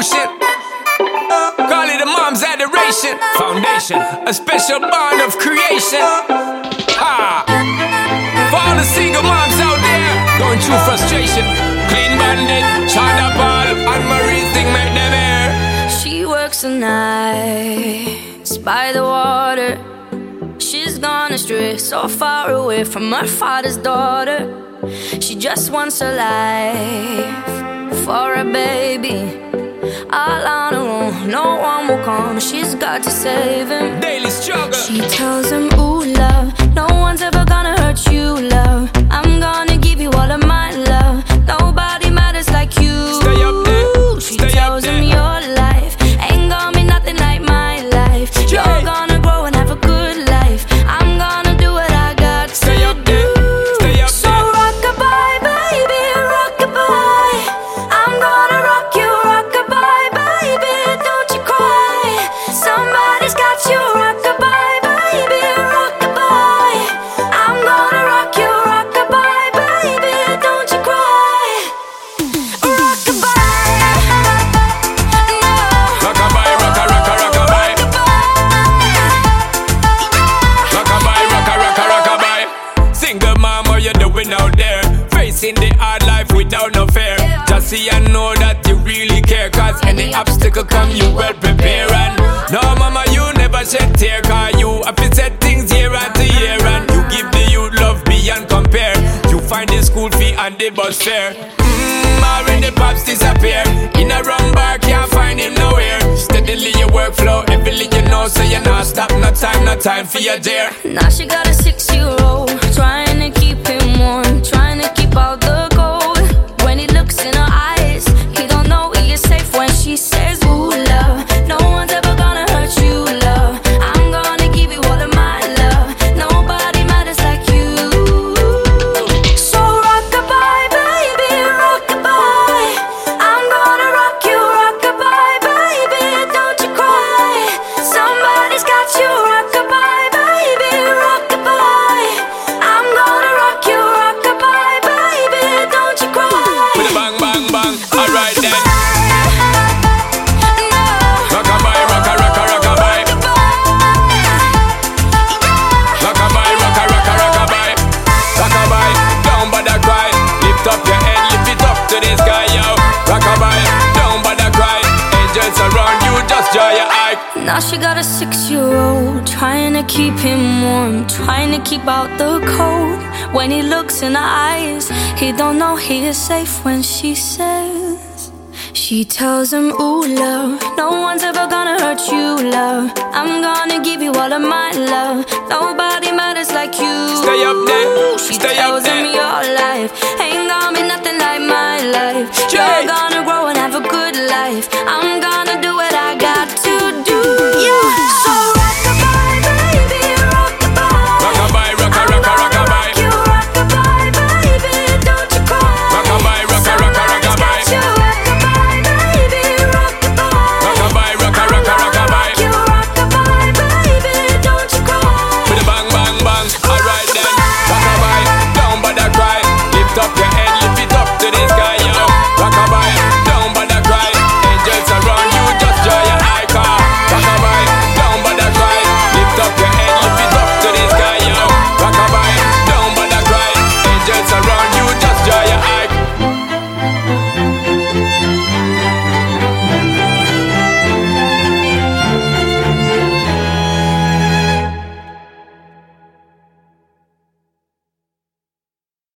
emotion. Call it a mom's adoration. Foundation, a special bond of creation. Ha! For all the single moms out there going through frustration. Clean Bandit, China Paul, and Marie thing make them air. She works the nights by the water. She's gone astray, so far away from her father's daughter. She just wants a life for a baby. All on her own, no one will come. She's got to save him. Daily struggle. She tells him, ooh, love, no one's ever gonna hurt you, love. I'm gonna give you all of my love. Nobody matters like you. Stay up there. She tells him your life ain't gonna be nothing like my life. You're gonna grow and have a good life. I'm gonna do what I got to Stay up there. Stay up so there. rock-a-bye, baby, rock-a-bye. I'm gonna rock you, rock-a-bye, baby, don't you cry. Somebody's got you, rock-a-bye, baby, rock-a-bye. I'm gonna rock you, rock-a-bye, baby, don't you cry. Rock-a-bye, no. Rock-a-bye, rock-a-rock-a, rock-a-bye. Rock-a-bye, rock-a-rock-a, rock-a-bye. Single mom, what you doing out there? Facing the hard life without no fear. Just see and know that you really care. Cause any obstacle come, you well prepare. And no mama, you never shed tear. Cause you have to set things year after year. And you give the youth love beyond compare. You find the school fee and the bus fare. Already pops disappear. In a wrong bar, can't find him nowhere. Steadily your workflow, everything you know. So you not stop, no time for your dear. Now she got a 6-year-old, trying to keep him warm, trying to keep out the cold. When he looks in her eyes, he don't know he is safe when she says, ooh, love, no one's ever gonna hurt you, love. I'm gonna give you all of my love. Nobody matters like you. So rock-a-bye, baby, rock-a-bye. I'm gonna rock you, rock-a-bye, baby, don't you cry. Somebody's got you, rock-a-bye, baby, rock-a-bye. I'm gonna rock you, rock-a-bye, baby, don't you cry. With a bang, bang, bang. Alright then. No. Rock-a-bye, rock-a-rock-a, rock-a-bye. Rock-a-bye, rock-a-rock-a, rock-a-bye. Rock-a-bye, don't bother cry. Lift up your head, lift it up to the sky, yo. Rock-a-bye, don't bother cry. Angels around you, just dry your eye. Now she got a 6-year-old, trying to keep him warm, trying to keep out the cold. When he looks in her eyes, he don't know he is safe when she says. She tells him, ooh, love, no one's ever gonna hurt you, love. I'm gonna give you all of my love. Nobody matters like you. Stay up there, She stay up tells him there. your life ain't gonna be nothing like my life. Jay. You're